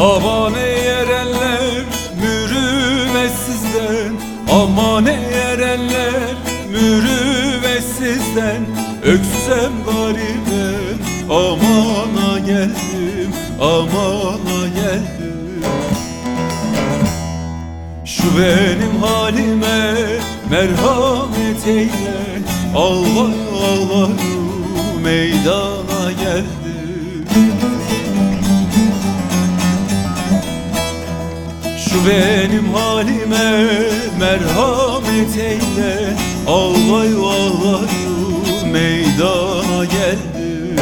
Aman eğerenler mürüvvetsizden, aman eğerenler mürüvvetsizden. Öksüzem garibem, amana geldim, amana geldim. Şu benim halime merhamet eyle, ağlar ağlar meydana geldim. Şu benim halime merhamet eyle, ağlay ağlay meydana geldim.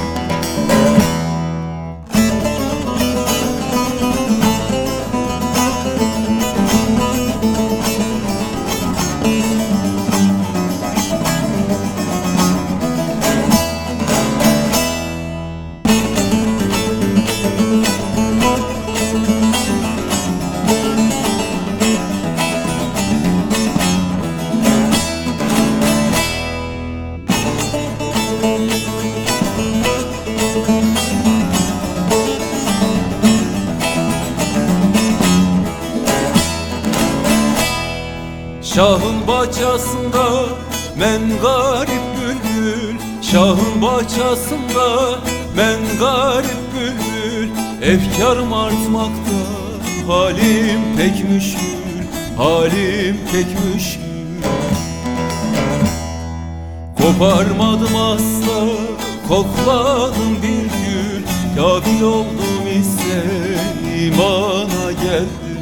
Şahın bahçesinde men garip bülbül, şahın bahçesinde men garip bülbül. Efkarım artmakta, halim pek müşkül, halim pek müşkül. Koparmadım asla, kokladım bir gül. Kafir oldum ise imana geldim.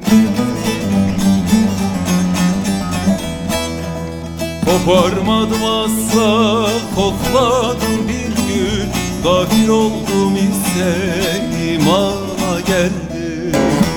Koparmadım asla, kokladım bir gül. Gafil oldum ise imana geldim.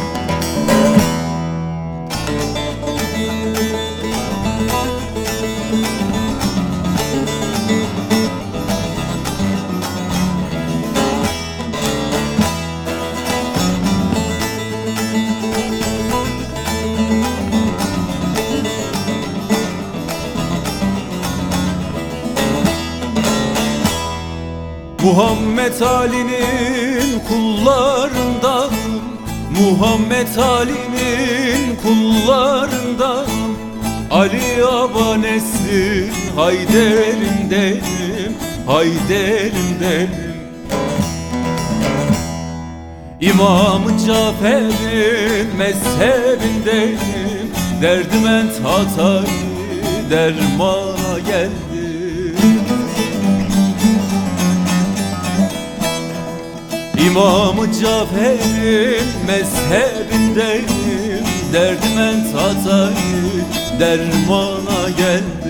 Muhammed Ali'nin kullarındanım, Muhammed Ali'nin kullarındanım. Ali abanesin Hayder'indenim, Hayder'indenim. İmam-ı Cafer'in mezhebindeyim, derdim ent hatayı dermana geldim. İmam-ı Cafer'in mezhebindeyim, derdim ent hatayı dermana geldim.